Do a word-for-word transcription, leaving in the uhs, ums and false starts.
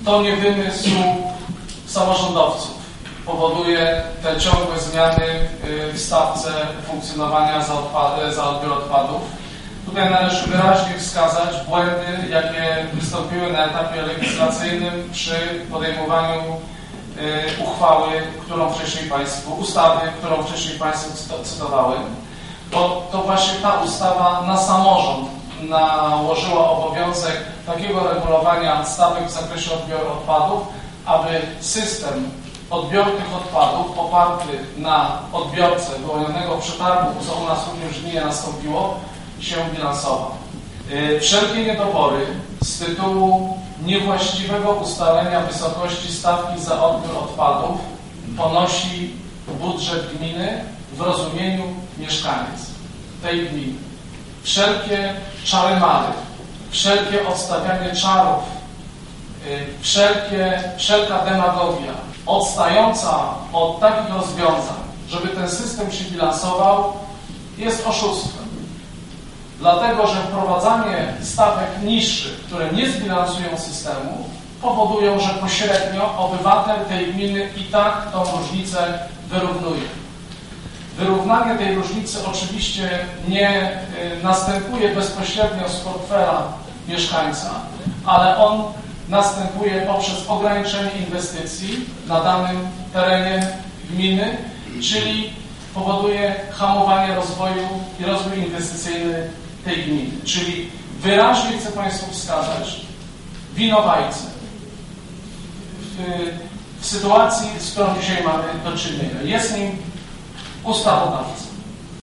To nie wymysł samorządowców powoduje te ciągłe zmiany w stawce funkcjonowania za, odpady, za odbiór odpadów. Tutaj należy wyraźnie wskazać błędy, jakie wystąpiły na etapie legislacyjnym przy podejmowaniu y, uchwały, którą wcześniej Państwu, ustawy, którą wcześniej Państwu cytowałem. Bo to właśnie ta ustawa na samorząd nałożyła obowiązek takiego regulowania stawek w zakresie odbioru odpadów, aby system odbioru tych odpadów oparty na odbiorce wyłonionego przetargu, co u nas również w gminie nastąpiło, się bilansował. Wszelkie niedobory z tytułu niewłaściwego ustalenia wysokości stawki za odbiór odpadów ponosi budżet gminy w rozumieniu mieszkaniec tej gminy. Wszelkie czary-mary, wszelkie odstawianie czarów, wszelkie, wszelka demagogia odstająca od takich rozwiązań, żeby ten system się bilansował, jest oszustwem. Dlatego, że wprowadzanie stawek niższych, które nie zbilansują systemu, powodują, że pośrednio obywatel tej gminy i tak tą różnicę wyrównuje. Wyrównanie tej różnicy oczywiście nie y, następuje bezpośrednio z portfela mieszkańca, ale on następuje poprzez ograniczenie inwestycji na danym terenie gminy, czyli powoduje hamowanie rozwoju i rozwój inwestycyjny tej gminy. Czyli wyraźnie chcę Państwu wskazać winowajcę w, w sytuacji, z którą dzisiaj mamy do czynienia. Jest nim ustawodawca.